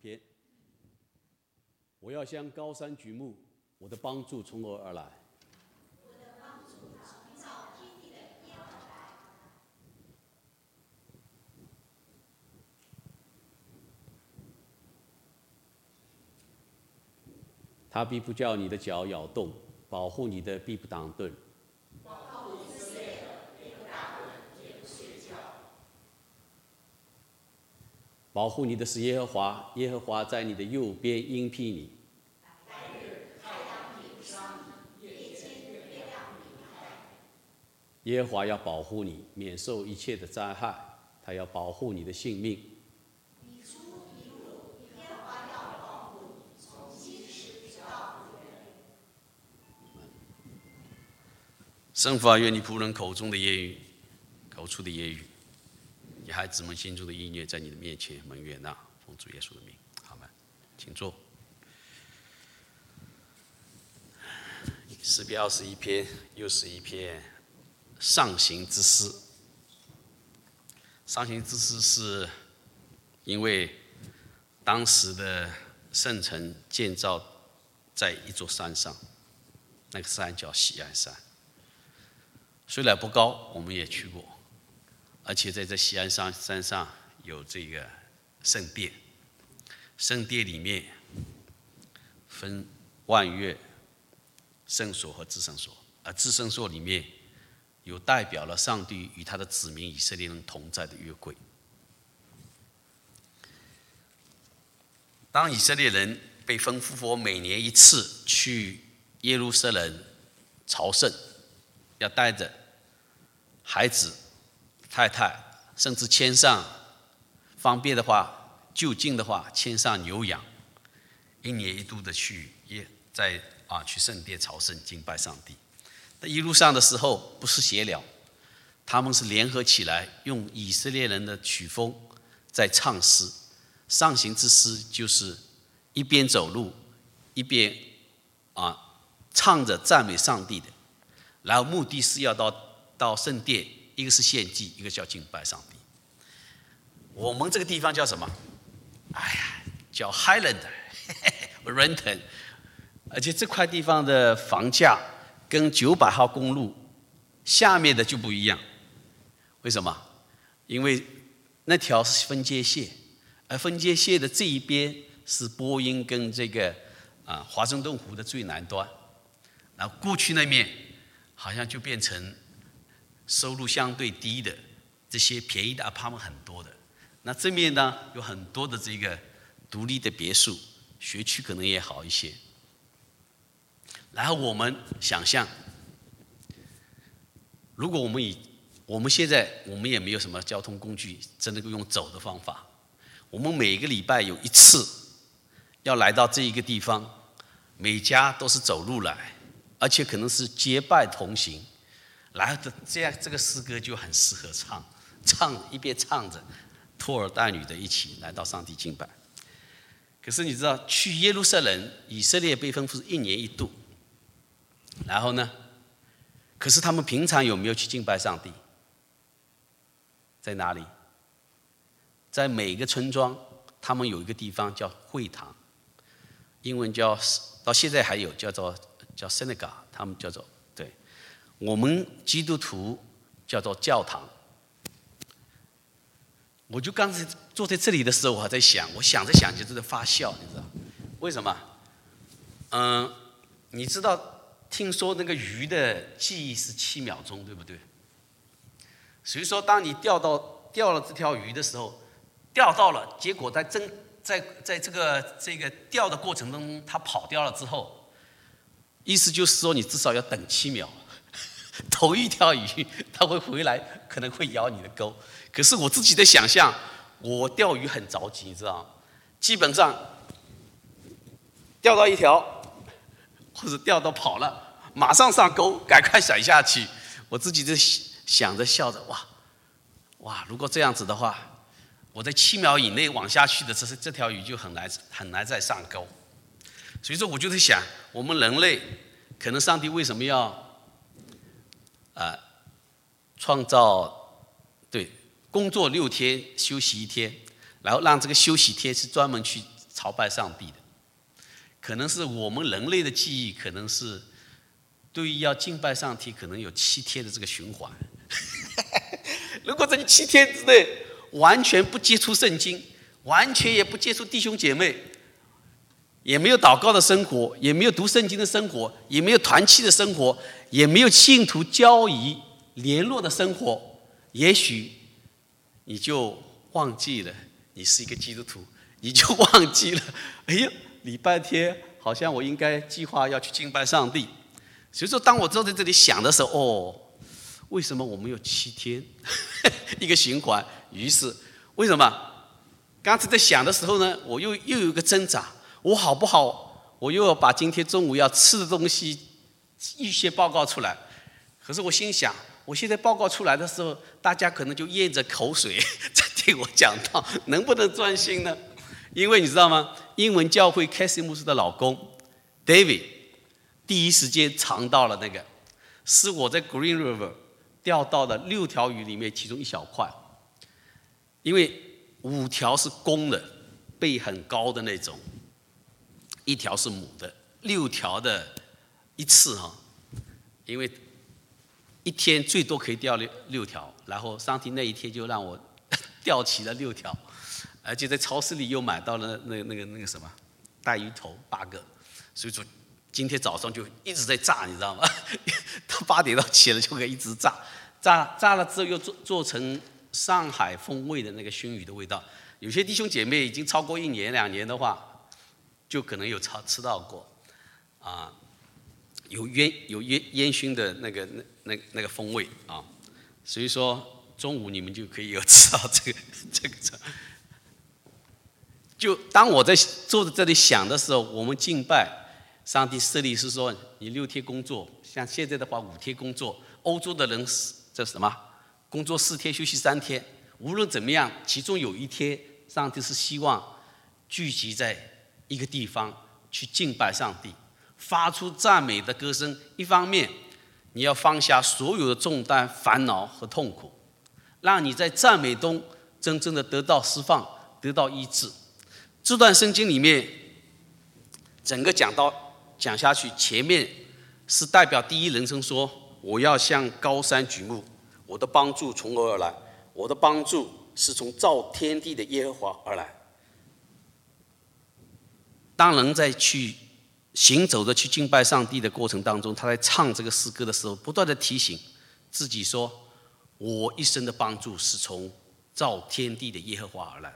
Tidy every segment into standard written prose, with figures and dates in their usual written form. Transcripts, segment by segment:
篇。我要向高山举目，我的帮助从何而来？ 我的帮助从造天地的耶和华来。 他必不叫你的脚咬动，保护你的必不挡顿。保护你的是耶和华，耶和华在你的右边荫庇你。耶和华要保护你，免受一切的灾害，他要保护你的性命。 你出你入，耶和华要保护你，从今时直到永远。 圣父啊，愿你仆人口中的言语，口出的言语，你孩子们心中的意念，在你的面前蒙悦纳，奉主耶稣的名，阿们。请坐。诗篇21篇又是一篇上行之诗。上行之诗是因为当时的圣城建造在一座山上，那个山叫锡安山。虽然不高，我们也去过，而且在这锡安山上有这个圣殿，圣殿里面分万乐、圣所和至圣所，而至圣所里面有代表了上帝与他的子民以色列人同在的约柜。当以色列人被吩咐每年一次去耶路撒冷朝圣，要带着孩子、太太，甚至牵上方便的话、就近的话，牵上牛羊，一年一度的去圣殿朝圣敬拜上帝。在一路上的时候，不是闲聊，他们是联合起来，用以色列人的曲风在唱诗。上行之诗就是一边走路，一边唱着赞美上帝的，然后目的是要到圣殿，一个是献祭，一个叫敬拜上帝。我们这个地方叫什么？叫 Highland Renton， 而且这块地方的房价跟900号公路下面的就不一样。为什么？因为那条是分界线，而分界线的这一边是波音跟这个华盛顿湖的最南端，然后过去那面好像就变成收入相对低的这些便宜的 apartment 很多的。那这面呢有很多的这个独立的别墅，学区可能也好一些。然后我们想象，如果我们现在也没有什么交通工具，真的用走的方法，我们每个礼拜有一次要来到这一个地方，每家都是走路来，而且可能是结拜同行，然后这个诗歌就很适合唱一边唱着，拖儿带女的一起来到上帝敬拜。可是你知道，去耶路撒冷，以色列被吩咐是一年一度，然后呢，可是他们平常有没有去敬拜上帝？在哪里？在每个村庄，他们有一个地方叫会堂，英文到现在还有叫 synagogue， 他们叫做对，我们基督徒叫做教堂。我就刚才坐在这里的时候，我还在想，我想着想着就在发笑，你知道为什么？你知道听说那个鱼的记忆是7秒钟，对不对？所以说，当你钓了这条鱼的时候，钓到了，结果在这个钓的过程当中，它跑掉了之后，意思就是说你至少要等7秒，头一条鱼它会回来，可能会咬你的钩。可是我自己的想象，我钓鱼很着急，你知道吗？基本上钓到一条，或者钓到跑了，马上上钩，赶快甩下去。我自己就想着笑着，哇！如果这样子的话，我在7秒以内往下去的这条鱼就很难再上钩。所以说，我就在想，我们人类可能上帝为什么要创造工作6天，休息1天，然后让这个休息天是专门去朝拜上帝的。可能是我们人类的记忆，可能是对于要敬拜上帝，可能有7天的这个循环。如果在你7天之内完全不接触圣经，完全也不接触弟兄姐妹，也没有祷告的生活，也没有读圣经的生活，也没有团契的生活，也没有信徒交谊联络的生活，也许你就忘记了你是一个基督徒，你就忘记了，哎呀，礼拜天好像我应该计划要去敬拜上帝。所以说，当我坐在这里想的时候，为什么我们有7天一个循环？于是为什么？刚才在想的时候呢，我又有一个挣扎，我好不好？我又要把今天中午要吃的东西预先报告出来。可是我心想，我现在报告出来的时候，大家可能就咽着口水在听我讲道，能不能专心呢？因为你知道吗？英文教会凯西牧师的老公 David 第一时间尝到了那个，是我在 Green River 钓到的6条鱼里面其中一小块，因为5条是公的，背很高的那种，1条是母的，6条的一次因为一天最多可以钓6条，然后上帝那一天就让我钓齐了6条，而且在超市里又买到了那个什么带鱼头8个，所以说今天早上就一直在炸，你知道吗？到8点到起了就可以一直炸了之后又做成上海风味的那个熏鱼的味道。有些弟兄姐妹已经超过1年2年的话，就可能有吃到过啊，有烟熏的那个风味啊。所以说中午你们就可以有吃到这个。就当我在坐在这里想的时候，我们敬拜上帝设立是说你6天工作，像现在的话5天工作，欧洲的人这什么工作4天休息3天，无论怎么样，其中有1天，上帝是希望聚集在一个地方去敬拜上帝，发出赞美的歌声。一方面，你要放下所有的重担、烦恼和痛苦，让你在赞美中真正的得到释放，得到医治。这段圣经里面，整个讲下去，前面是代表第一人称说：“我要向高山举目，我的帮助从何而来？我的帮助是从造天地的耶和华而来。”当人在去行走的去敬拜上帝的过程当中，他在唱这个诗歌的时候，不断的提醒自己说：“我一生的帮助是从造天地的耶和华而来。”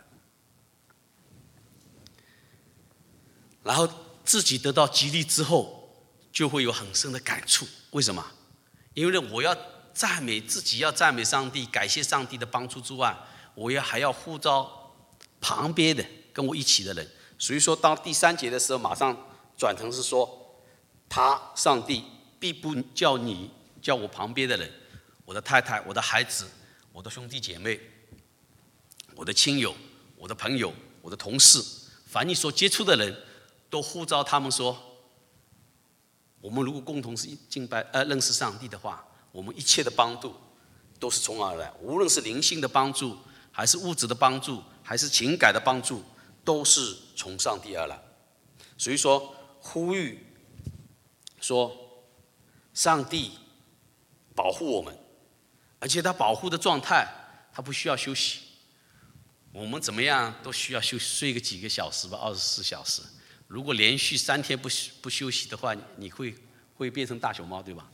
然后自己得到激励之后，就会有很深的感触。为什么？因为我要赞美自己，要赞美上帝，感谢上帝的帮助之外，我还要呼召旁边的跟我一起的人。所以说，到第3节的时候，马上转成是说，上帝必不叫我旁边的人，我的太太、我的孩子、我的兄弟姐妹、我的亲友、我的朋友、我的同事，凡你所接触的人，都呼召他们说：我们如果共同是认识上帝的话，我们一切的帮助都是从哪而来？无论是灵性的帮助，还是物质的帮助，还是情感的帮助，都是从上帝而来。所以说，呼吁说，上帝保护我们，而且他保护的状态，他不需要休息。我们怎么样都需要睡个几个小时吧，24小时。如果连续3天不休息的话，你会变成大熊猫，对吧？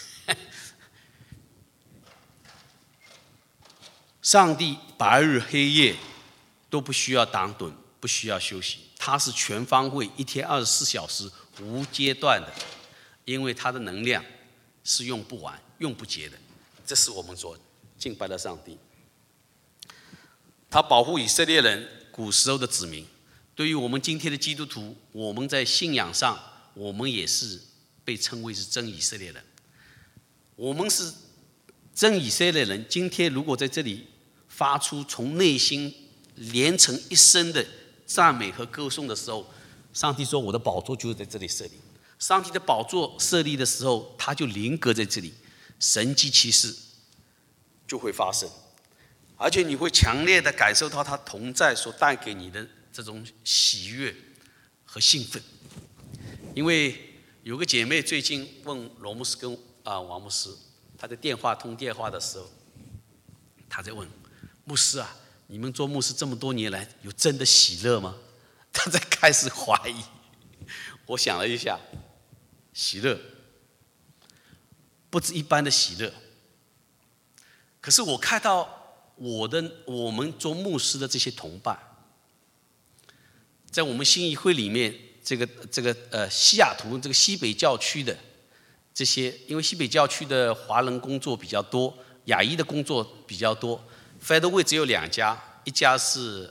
上帝白日黑夜都不需要挡盹，不需要休息，他是全方位，1天24小时无间断的，因为他的能量是用不完、用不竭的。这是我们所敬拜的上帝。他保护以色列人古时候的子民。对于我们今天的基督徒，我们在信仰上，我们也是被称为是真以色列人。我们是真以色列人，今天如果在这里发出从内心连成一生的赞美和歌颂的时候，上帝说：“我的宝座就是在这里设立。”上帝的宝座设立的时候，他就临格在这里，神迹奇事就会发生，而且你会强烈的感受到他同在所带给你的这种喜悦和兴奋。因为有个姐妹最近问罗牧师跟王牧师，她在通电话的时候，她在问牧师啊，你们做牧师这么多年来，有真的喜乐吗？她在开始怀疑。我想了一下，喜乐不止一般的喜乐，可是我看到我们做牧师的这些同伴，在我们信义会里面，这个西雅图这个西北教区的这些，因为西北教区的华人工作比较多，亚裔的工作比较多。Federway 只有2家，一家是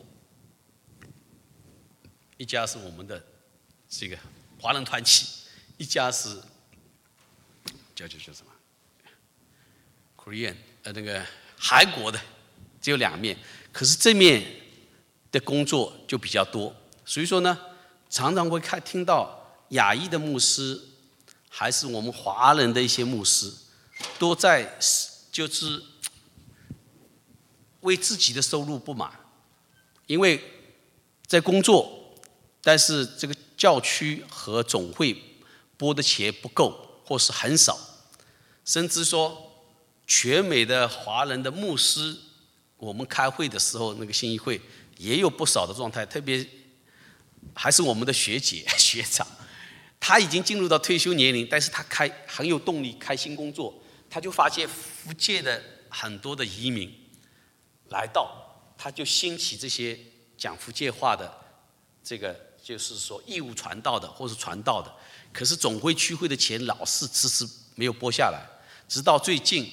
我们的这个华人团契，一家是叫什么 Korean 那个韩国的，只有2面。可是这面的工作就比较多，所以说呢，常常会听到亚裔的牧师，还是我们华人的一些牧师，都在就是为自己的收入不满，因为在工作，但是这个教区和总会拨的钱不够，或是很少，甚至说全美的华人的牧师，我们开会的时候，那个信义会也有不少的状态，特别还是我们的学姐学长，他已经进入到退休年龄，但是他很有动力开新工作，他就发现福建的很多的移民来到，他就兴起这些讲福建话的这个，就是说义务传道的或是传道的，可是总会区会的钱老是迟迟没有拨下来，直到最近，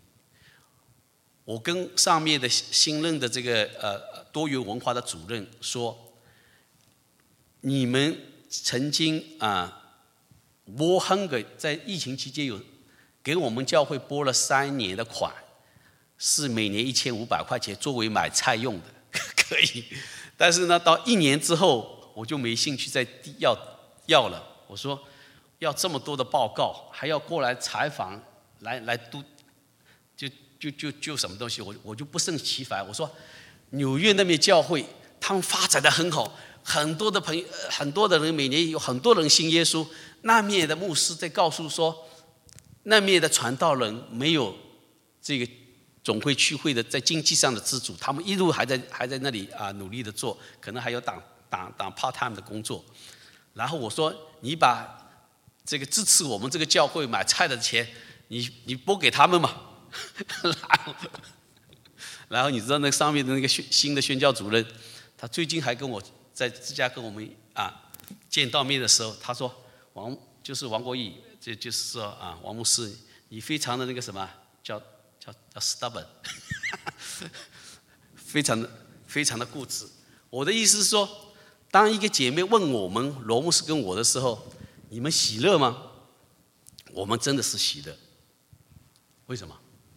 我跟上面的新任的这个多元文化的主任说，你们曾经拨在疫情期间有给我们教会拨了3年的款，是每年1500块钱作为买菜用的，可以。但是呢，到1年之后，我就没兴趣再要了。我说要这么多的报告，还要过来采访，来督，就什么东西，我就不胜其烦。我说纽约那边教会，他们发展得很好。很多的人每年有很多人信耶稣，那面的牧师在告诉说，那面的传道人没有这个总会区会的在经济上的资助，他们一路还在那里努力的做，可能还有当 part time 的工作。然后我说，你把这个支持我们这个教会买菜的钱，你拨给他们嘛。然后你知道那上面的那个新的宣教主任，他最近还跟我在芝加哥我们见到面的时候，他说王国义，就是说王牧师，你非常的那个什么叫 stubborn， 非常的固执。我的意思是说，当一个姐妹问我们罗牧师跟我的时候，你们喜乐吗？我们真的是喜乐。为什么？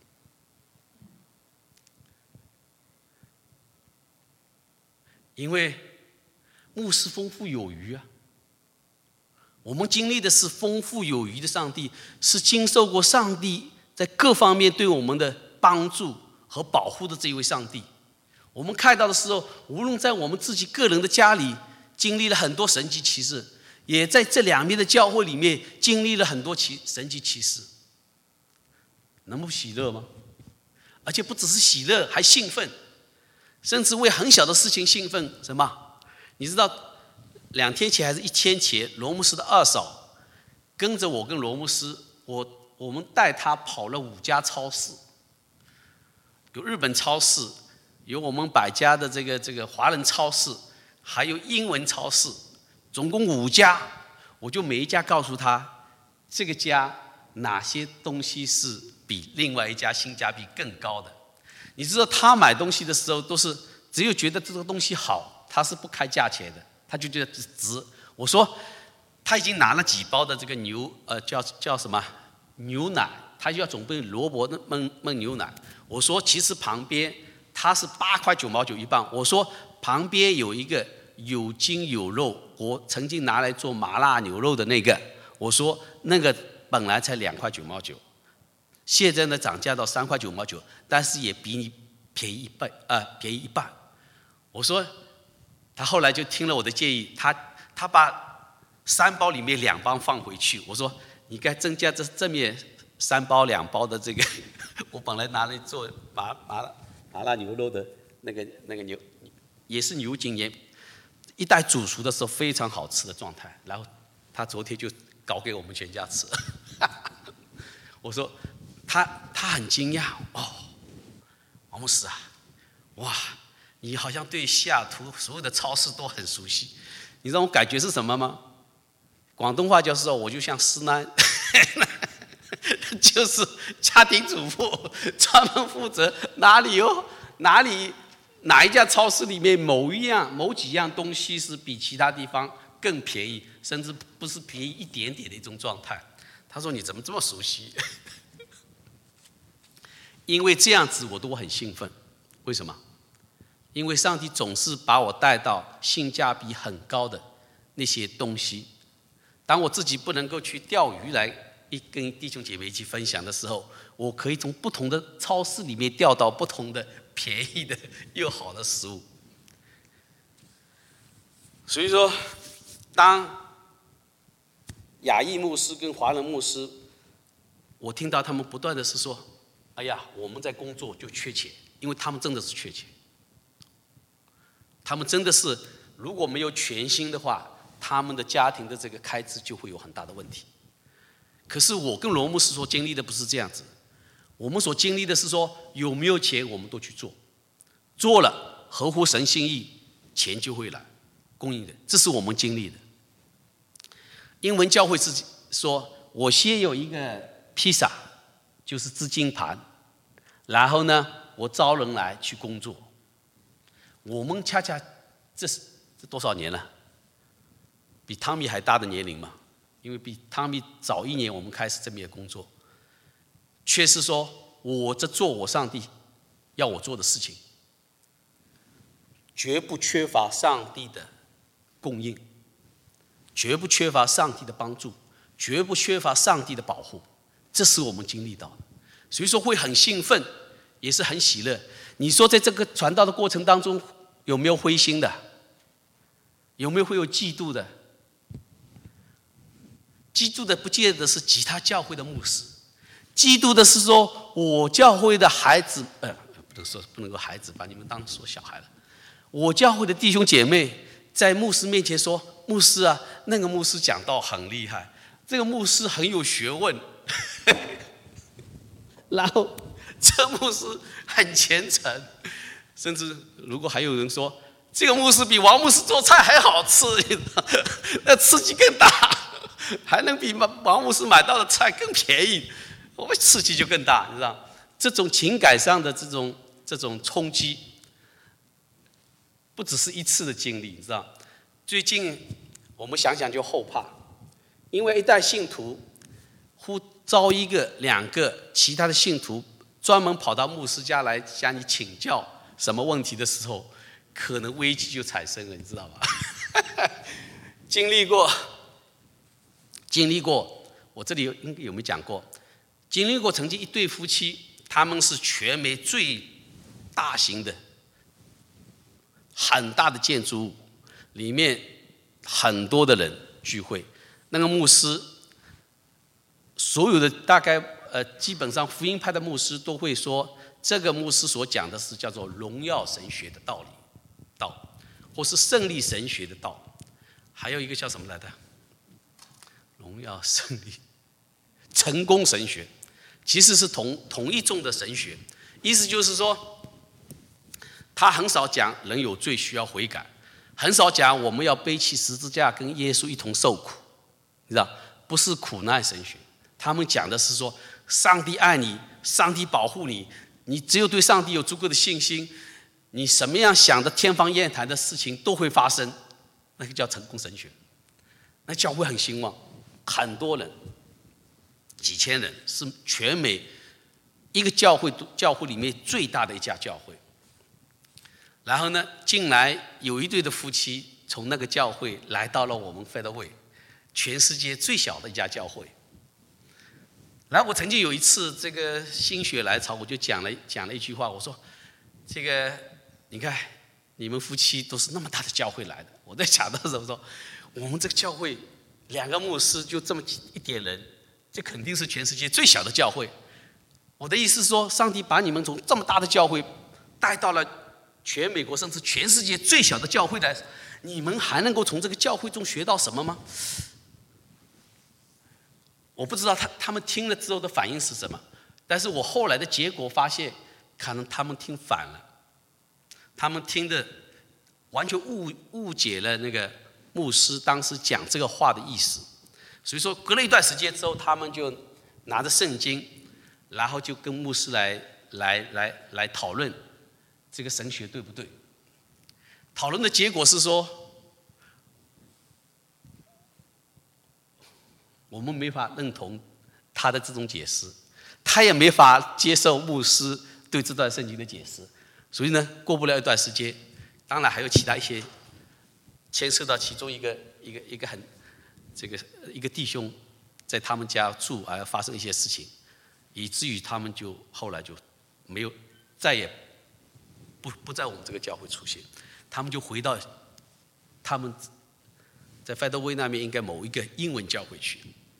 因为牧师丰富有余啊，我们经历的是丰富有余的上帝，是经受过上帝在各方面对我们的帮助和保护的这一位上帝。我们看到的时候，无论在我们自己个人的家里经历了很多神迹奇事，也在这2面的教会里面经历了很多神迹奇事，能不喜乐吗？而且不只是喜乐，还兴奋，甚至为很小的事情兴奋。什么？你知道2天前还是1天前，罗牧师的二嫂跟着我跟罗牧师，我们带他跑了5家超市，有日本超市，有我们百家的这个华人超市，还有英文超市，总共5家。我就每一家告诉他，这个家哪些东西是比另外一家性价比更高的。你知道他买东西的时候都是只有觉得这个东西好，他是不开价钱的，他就觉得值。我说他已经拿了几包的这个叫什么牛奶，他就要准备萝卜焖牛奶。我说其实旁边它是8块9毛9一磅，我说旁边有一个有筋有肉，我曾经拿来做麻辣牛肉的那个，我说那个本来才2块9毛9，现在呢涨价到3块9毛9，但是也比你便宜一半。我说他后来就听了我的建议，他把3包里面2包放回去。我说你该增加这面3包2包的这个，我本来拿来做麻辣牛肉的那个牛，也是牛筋也一袋煮熟的时候非常好吃的状态。然后他昨天就搞给我们全家吃。我说他很惊讶哦，王牧师啊，哇，你好像对西雅图所有的超市都很熟悉。你知道我感觉是什么吗？广东话就是说，我就像师奶，就是家庭主妇，专门负责哪一家超市里面某几样东西是比其他地方更便宜，甚至不是便宜一点点的一种状态。他说你怎么这么熟悉？因为这样子我都很兴奋。为什么？因为上帝总是把我带到性价比很高的那些东西。当我自己不能够去钓鱼来跟弟兄姐妹一起分享的时候，我可以从不同的超市里面钓到不同的便宜的又好的食物。所以说，当亚裔牧师跟华人牧师，我听到他们不断的是说，哎呀，我们在工作就缺钱，因为他们真的是缺钱。他们真的是如果没有全薪的话，他们的家庭的这个开支就会有很大的问题。可是我跟罗牧师所经历的不是这样子，我们所经历的是说，有没有钱我们都去做，做了合乎神心意，钱就会来供应的，这是我们经历的。英文教会是说，我先有一个披萨，就是资金盘，然后呢，我招人来去工作。我们恰恰这多少年了？比汤米还大的年龄嘛，因为比汤米早1年我们开始这边的工作，却是说我在做我上帝要我做的事情，绝不缺乏上帝的供应，绝不缺乏上帝的帮助，绝不缺乏上帝的保护，这是我们经历到的。所以说会很兴奋，也是很喜乐。你说在这个传道的过程当中，有没有灰心的？有没有会有嫉妒的？嫉妒的不见得是其他教会的牧师，嫉妒的是说我教会的孩子，不能够孩子，把你们当说小孩了。我教会的弟兄姐妹在牧师面前说，牧师啊，那个牧师讲道很厉害，这个牧师很有学问，然后这牧师很虔诚，甚至如果还有人说这个牧师比王牧师做菜还好吃，那刺激更大，还能比王牧师买到的菜更便宜，我们刺激就更大，你知道？这种情感上的这种冲击，不只是一次的经历，你知道？最近我们想想就后怕，因为一代信徒呼召1个2个其他的信徒专门跑到牧师家来向你请教什么问题的时候，可能危机就产生了，你知道吧？经历过，我这里应该有没有讲过？经历过曾经一对夫妻，他们是全美最大型的、很大的建筑物，里面很多的人聚会。那个牧师，所有的大概基本上福音派的牧师都会说，这个牧师所讲的是叫做荣耀神学的道，或是胜利神学的道，还有一个叫什么来的？荣耀胜利成功神学，其实是同一种的神学。意思就是说，他很少讲人有罪需要悔改，很少讲我们要背起十字架跟耶稣一同受苦，你知道，不是苦难神学。他们讲的是说，上帝爱你，上帝保护你，你只有对上帝有足够的信心，你什么样想的天方夜谭的事情都会发生，那个叫成功神学。那教会很兴旺，很多人，几千人，是全美一个教会里面最大的一家教会。然后呢，近来有一对的夫妻从那个教会来到了我们 Federway， 全世界最小的一家教会。然后我曾经有一次这个心血来潮，我就讲了一句话，我说这个你看你们夫妻都是那么大的教会来的。我在想的时候说，我们这个教会2个牧师就这么一点人，这肯定是全世界最小的教会。我的意思是说，上帝把你们从这么大的教会带到了全美国甚至全世界最小的教会来，你们还能够从这个教会中学到什么吗？我不知道他们听了之后的反应是什么，但是我后来的结果发现，可能他们听反了，他们听的完全误解了那个牧师当时讲这个话的意思。所以说，隔了一段时间之后，他们就拿着圣经，然后就跟牧师来讨论这个神学对不对。讨论的结果是说，我们没法认同他的这种解释，他也没法接受牧师对这段圣经的解释。所以呢，过不了一段时间，当然还有其他一些牵涉到其中一个很一个弟兄在他们家住而发生一些事情，以至于他们就后来就没有再也不在我们这个教会出现，他们就回到他们在费德威那边应该某一个英文教会去。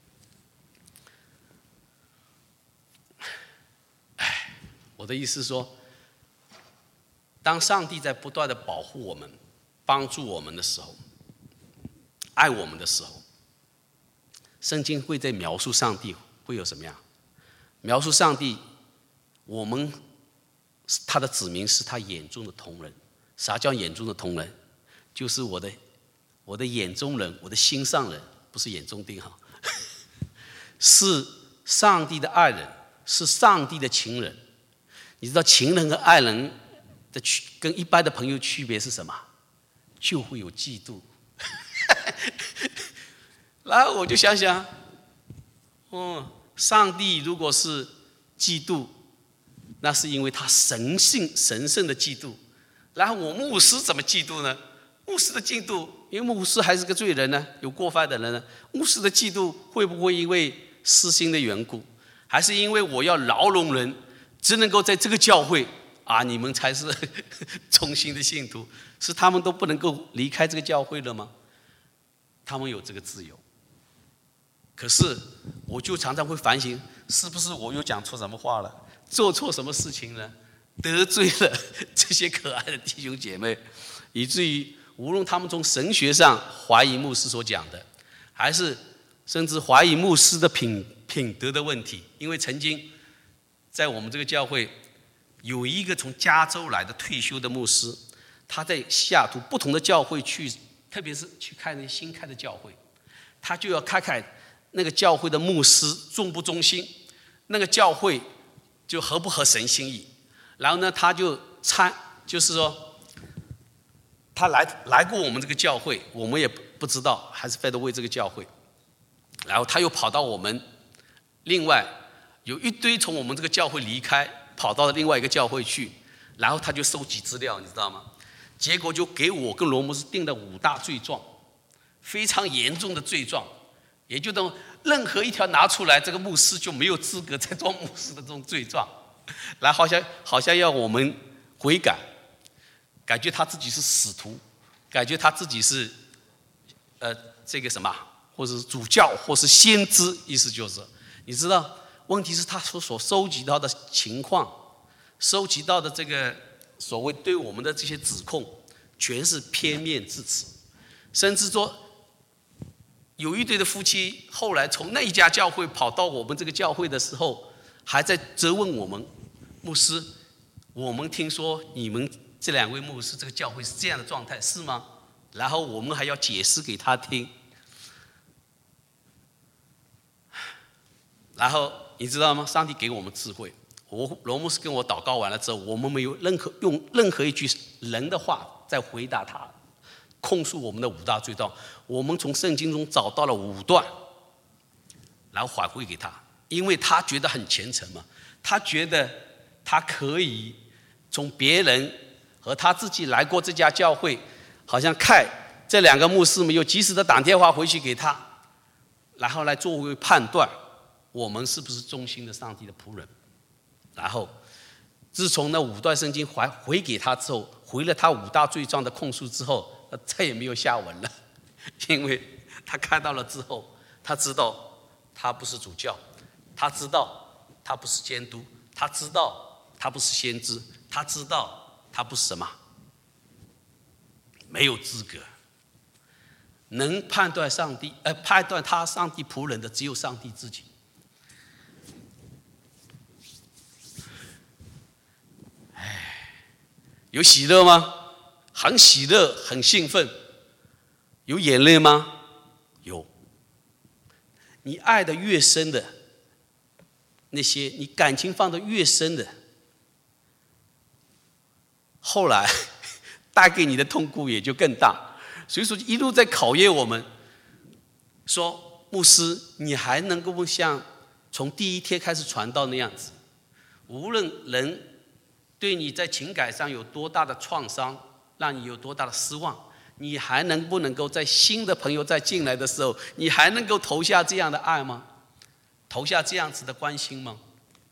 我的意思是说，当上帝在不断的保护我们、帮助我们的时候，爱我们的时候，圣经会在描述上帝会有什么样？描述上帝，我们他的子民是他眼中的瞳人。啥叫眼中的瞳人？就是我的眼中人，我的心上人，不是眼中钉哈，是上帝的爱人，是上帝的情人。你知道情人和爱人的跟一般的朋友区别是什么？就会有嫉妒。然后我就想想，上帝如果是嫉妒，那是因为他神圣的嫉妒。然后我牧师怎么嫉妒呢？牧师的嫉妒，因为牧师还是个罪人呢，有过犯的人呢。牧师的嫉妒会不会因为私心的缘故，还是因为我要饶容人，只能够在这个教会啊，你们才是忠心的信徒，是他们都不能够离开这个教会了吗？他们有这个自由。可是我就常常会反省，是不是我又讲错什么话了，做错什么事情呢？得罪了这些可爱的弟兄姐妹，以至于无论他们从神学上怀疑牧师所讲的，还是甚至怀疑牧师的品德的问题。因为曾经在我们这个教会有一个从加州来的退休的牧师，他在西雅图不同的教会去，特别是去看那新开的教会，他就要看看那个教会的牧师忠不忠心，那个教会就合不合神心意。然后呢，他就是说，他来过我们这个教会，我们也不知道，还是费德威这个教会。然后他又跑到我们另外有一堆从我们这个教会离开，跑到另外一个教会去，然后他就收集资料，你知道吗？结果就给我跟罗牧师定了5大罪状，非常严重的罪状，也就等任何一条拿出来，这个牧师就没有资格再做牧师的这种罪状。然后好像要我们悔改，感觉他自己是使徒，感觉他自己是这个什么，或者是主教，或是先知。意思就是，你知道，问题是他所收集到的情况，收集到的这个所谓对我们的这些指控，全是片面之词，甚至说有一对的夫妻后来从那一家教会跑到我们这个教会的时候，还在责问我们牧师，我们听说你们这2位牧师这个教会是这样的状态，是吗？然后我们还要解释给他听。然后你知道吗？上帝给我们智慧。罗牧师跟我祷告完了之后，我们没有用任何一句人的话在回答他，控诉我们的5大罪状。我们从圣经中找到了5段，然后返回给他。因为他觉得很虔诚嘛，他觉得他可以从别人和他自己来过这家教会，好像看这2个牧师没有及时的打电话回去给他，然后来作为判断我们是不是忠心的上帝的仆人。然后自从那5段圣经回给他之后，回了他5大罪状的控诉之后，再也没有下文了，因为他看到了之后，他知道他不是主教，他知道他不是监督，他知道他不是先知，他知道他不是什么，没有资格。能判断判断他上帝仆人的只有上帝自己。有喜乐吗？很喜乐，很兴奋。有眼泪吗？有。你爱的越深的那些，你感情放得越深的，后来带给你的痛苦也就更大。所以说一路在考验我们，说牧师，你还能够像从第一天开始传道那样子，无论人对你在情感上有多大的创伤，让你有多大的失望，你还能不能够在新的朋友再进来的时候，你还能够投下这样的爱吗？投下这样子的关心吗？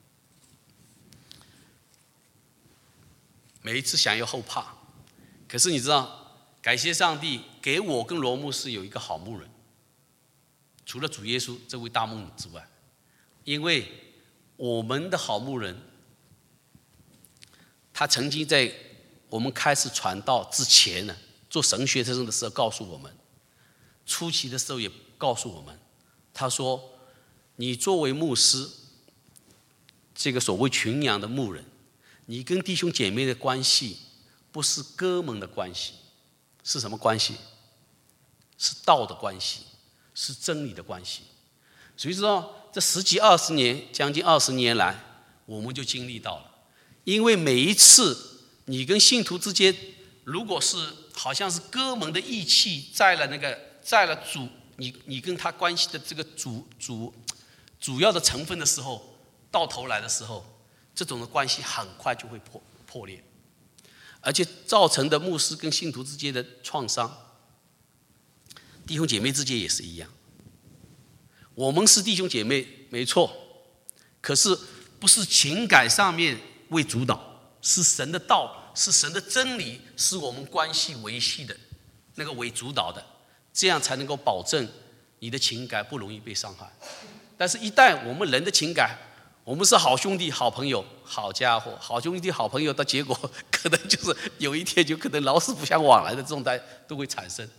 每一次想又后怕，可是你知道，感谢上帝给我跟罗牧师有一个好牧人，除了主耶稣这位大牧人之外，因为我们的好牧人，他曾经在我们开始传道之前呢，做神学生的时候告诉我们，初期的时候也告诉我们，他说：“你作为牧师，这个所谓群羊的牧人，你跟弟兄姐妹的关系不是哥们的关系。”是什么关系？是道的关系，是真理的关系。所以说，这10几20年，将近20年来，我们就经历到了。因为每一次你跟信徒之间，如果是好像是哥们的义气在了主，你跟他关系的这个主要的成分的时候，到头来的时候，这种的关系很快就会破裂。而且造成的牧师跟信徒之间的创伤，弟兄姐妹之间也是一样。我们是弟兄姐妹没错，可是不是情感上面为主导，是神的道，是神的真理，是我们关系维系的那个为主导的，这样才能够保证你的情感不容易被伤害。但是一旦我们人的情感，我们是好兄弟、好朋友，好家伙，好兄弟、好朋友的结果，可能就是有一天就可能老死不相往来的状态都会产生。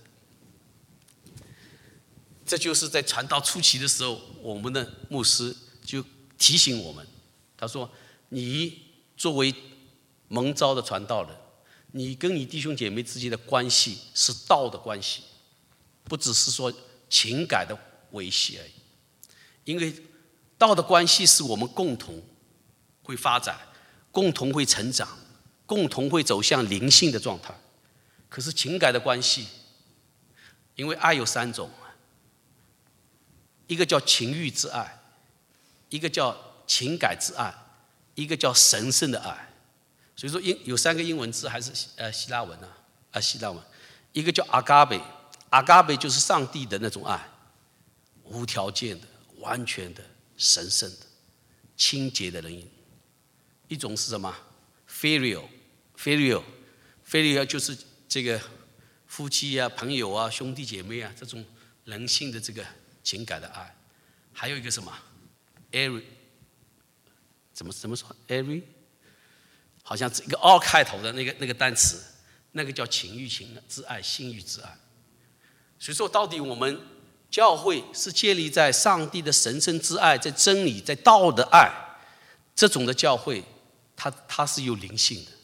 这就是在传道初期的时候，我们的牧师就提醒我们，他说：“你作为蒙召的传道人，你跟你弟兄姐妹之间的关系是道的关系，不只是说情感的维系而已，因为道的关系是我们共同会发展，共同会成长，共同会走向灵性的状态。可是情感的关系，因为爱有3种，一个叫情欲之爱，一个叫情感之爱，一个叫神圣的爱。所以说有3个英文字，还是希腊文希腊文，一个叫阿嘎贝，阿嘎贝就是上帝的那种爱，无条件的、完全的、神圣的、清洁的人。一种是什么 ？filial 就是这个夫妻啊、朋友啊、兄弟姐妹啊这种人性的这个情感的爱。还有一个什么 ？airy 怎么说 ？airy 好像是一个 R 开头的那个单词，那个叫情欲之爱、性欲之爱。所以说，到底我们教会是建立在上帝的神圣之爱，在真理、在道的爱，这种的教会，它是有灵性的。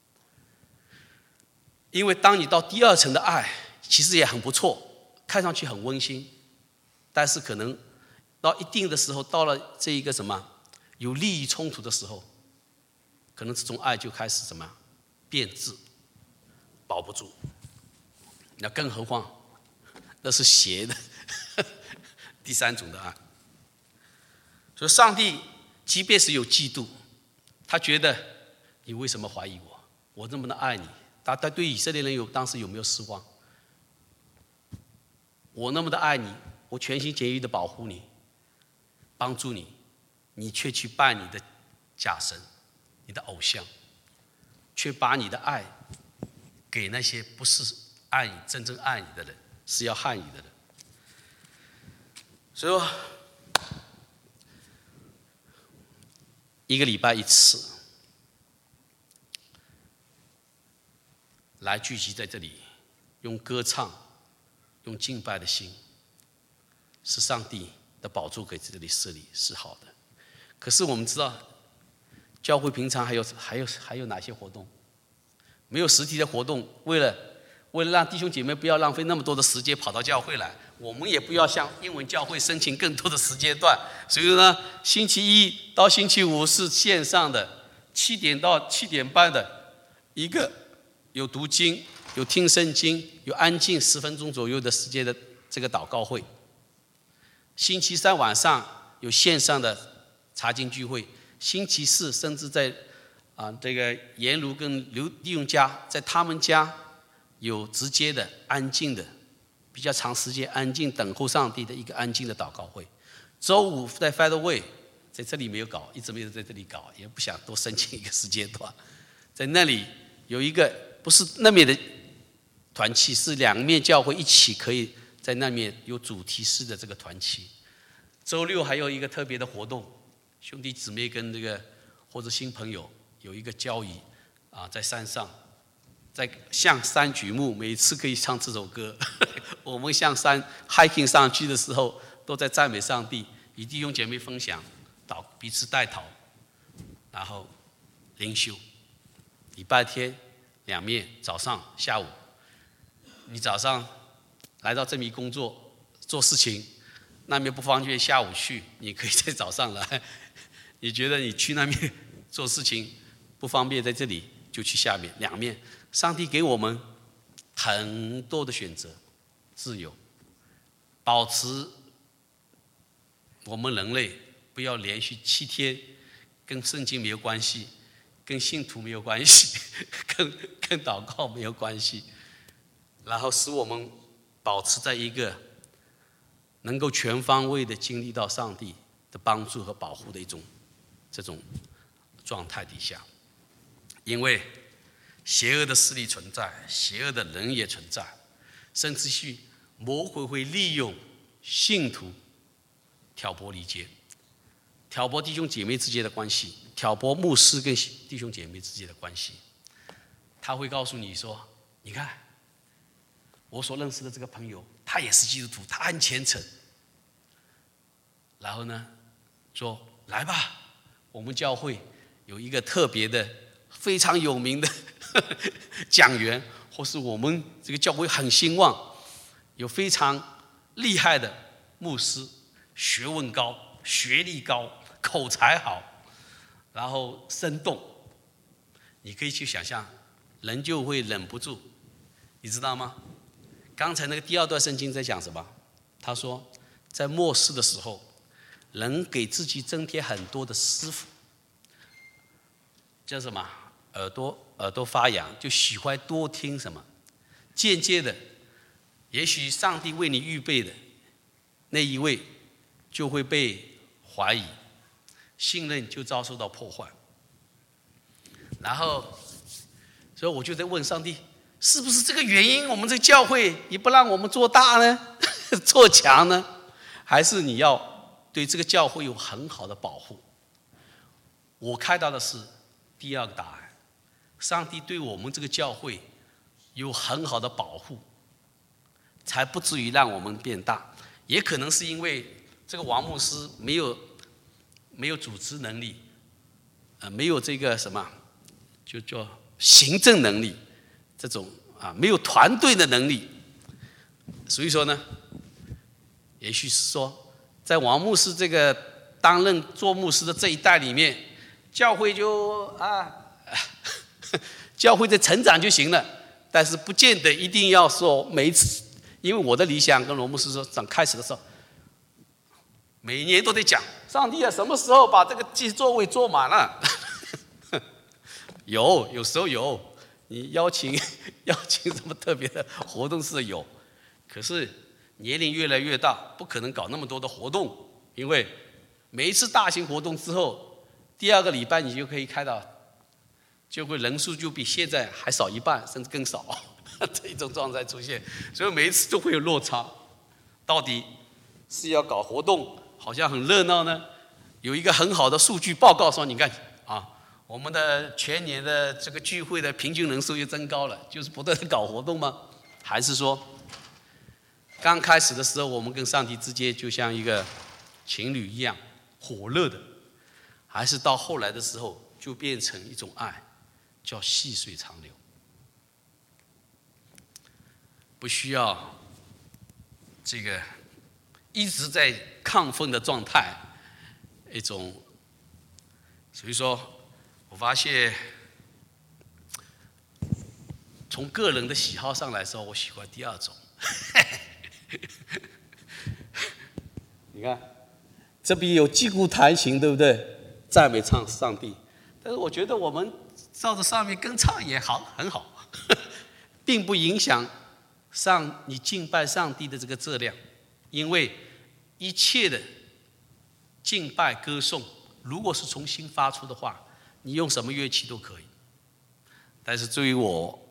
因为当你到第2层的爱，其实也很不错，看上去很温馨，但是可能到一定的时候，到了这一个什么有利益冲突的时候，可能这种爱就开始什么变质，保不住。那更何况那是邪的第3种的爱。所以上帝即便是有嫉妒，他觉得你为什么怀疑我？我这么的爱你，他对以色列人当时有没有失望？我那么的爱你，我全心全意的保护你，帮助你，你却去拜你的假神， 你的偶像，却把你的爱给那些不是爱你、真正爱你的人，是要害你的人。所以说，一个礼拜一次来聚集在这里，用歌唱、用敬拜的心，是上帝的宝座给这里设立是好的。可是我们知道，教会平常还有哪些活动？没有实体的活动，为了让弟兄姐妹不要浪费那么多的时间跑到教会来，我们也不要向英文教会申请更多的时间段。所以呢，星期一到星期五是线上的，7点到7点半的一个有读经、有听圣经、有安静10分钟左右的时间的这个祷告会。星期三晚上有线上的查经聚会，星期四甚至在这个颜如跟利用家在他们家有直接的安静的比较长时间安静等候上帝的一个安静的祷告会。周五在 Featherway 在这里没有搞，一直没有在这里搞，也不想多申请一个时间段。在那里有一个不是那面的团契，是两面教会一起可以在那面有主题式的这个团契。周六还有一个特别的活动，兄弟姊妹跟这个或者新朋友有一个交谊在山上，在向山举目，每次可以唱这首歌。我们向山 hiking 上去的时候，都在赞美上帝，与弟兄姐妹分享，彼此代祷，然后灵修。礼拜天两面早上下午，你早上来到这里工作做事情，那边不方便下午去，你可以在早上来。你觉得你去那边做事情不方便，在这里就去下面两面。上帝给我们很多的选择，自由，保持我们人类不要连续7天跟圣经没有关系，跟信徒没有关系，跟祷告没有关系，然后使我们保持在一个能够全方位的经历到上帝的帮助和保护的这种状态底下。因为邪恶的势力存在，邪恶的人也存在，甚至于魔鬼会利用信徒挑拨离间，挑拨弟兄姐妹之间的关系，挑拨牧师跟弟兄姐妹之间的关系。他会告诉你说，你看我所认识的这个朋友，他也是基督徒，他很虔诚，然后呢说来吧，我们教会有一个特别的非常有名的讲员，或是我们这个教会很兴旺，有非常厉害的牧师，学问高，学历高，口才好，然后生动，你可以去想象，人就会忍不住，你知道吗？刚才那个第2段圣经在讲什么？他说在末世的时候，人给自己增添很多的师傅，叫什么？耳朵发痒，就喜欢多听什么？间接的，也许上帝为你预备的那一位就会被怀疑，信任就遭受到破坏。然后，所以我就在问上帝，是不是这个原因，我们这个教会你不让我们做大呢，做强呢？还是你要对这个教会有很好的保护？我看到的是第2个答案。上帝对我们这个教会有很好的保护，才不至于让我们变大。也可能是因为这个王牧师没有组织能力，没有这个什么，就叫行政能力，这种没有团队的能力。所以说呢，也许是说，在王牧师这个担任做牧师的这一代里面，教会就教会的成长就行了，但是不见得一定要说每一次。因为我的理想跟罗牧师说，开始的时候，每年都得讲，上帝什么时候把这个座位坐满了？有时候有，你邀请什么特别的活动是有，可是年龄越来越大，不可能搞那么多的活动，因为每一次大型活动之后，第2个礼拜你就可以看到就会人数就比现在还少一半，甚至更少，这一种状态出现，所以每一次都会有落差。到底是要搞活动，好像很热闹呢？有一个很好的数据报告说，你看啊，我们的全年的这个聚会的平均人数又增高了，就是不断的搞活动吗？还是说，刚开始的时候，我们跟上帝之间就像一个情侣一样火热的，还是到后来的时候就变成一种爱，叫细水长流，不需要这个一直在亢奋的状态，一种。所以说，我发现从个人的喜好上来说，我喜欢第二种。你看，这边有击鼓弹琴，对不对？赞美唱上帝。但是我觉得我们照着上面跟唱也好，很好，并不影响你敬拜上帝的这个质量，因为一切的敬拜歌颂，如果是从心发出的话，你用什么乐器都可以。但是对于我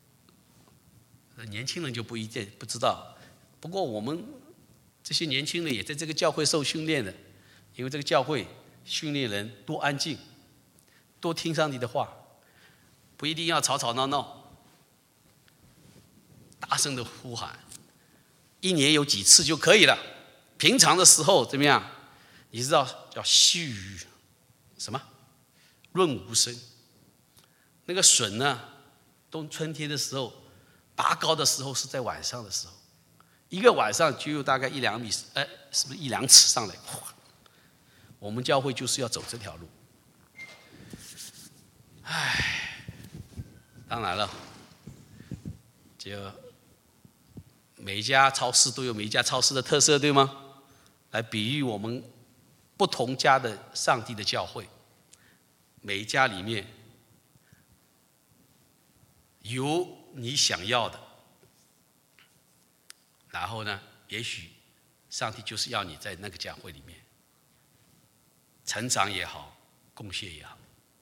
年轻人就不一定不知道。不过我们这些年轻人也在这个教会受训练的，因为这个教会训练人多安静，多听上帝的话，不一定要吵吵闹闹，大声的呼喊，一年有几次就可以了。平常的时候怎么样？你知道叫细雨什么？润无声。那个笋呢，春天的时候拔高的时候是在晚上的时候，一个晚上就有大概1-2米，是不是1-2尺上来？我们教会就是要走这条路。当然了，就每一家超市都有每一家超市的特色，对吗？来比喻我们不同家的上帝的教会，每一家里面有你想要的，然后呢，也许上帝就是要你在那个教会里面成长也好，贡献也好。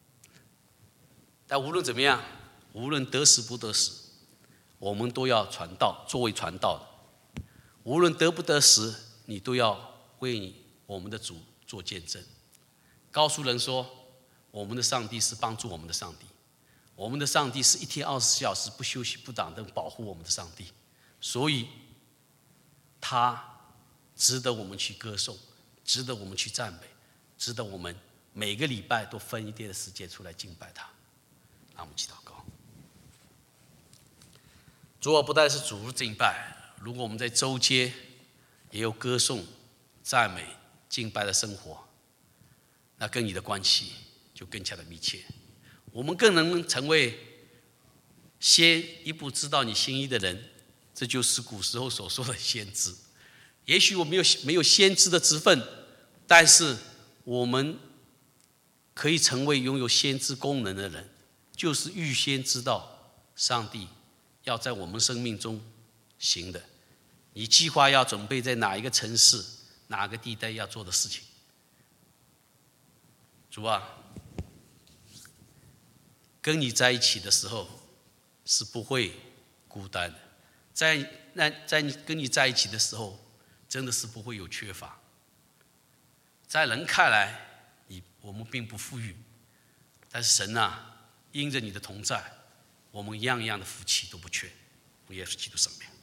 但无论怎么样，无论得时不得时，我们都要传道，作为传道的。无论得不得时，你都要为我们的主做见证，告诉人说，我们的上帝是帮助我们的上帝，我们的上帝是一天24小时不休息不打盹保护我们的上帝，所以他值得我们去歌颂，值得我们去赞美，值得我们每个礼拜都分一点的时间出来敬拜他。让我们祈祷告。主啊，不但是主日敬拜，如果我们在周间也有歌颂、赞美、敬拜的生活，那跟你的关系就更加的密切。我们更能成为先一步知道你心意的人，这就是古时候所说的先知。也许我们没有先知的职分，但是我们可以成为拥有先知功能的人，就是预先知道上帝要在我们生命中行的，你计划要准备在哪一个城市、哪个地带要做的事情。主啊，跟你在一起的时候是不会孤单的，在跟你在一起的时候，真的是不会有缺乏。在人看来，我们并不富裕，但是神啊，因着你的同在，我们样样的福气都不缺。奉耶稣基督圣名。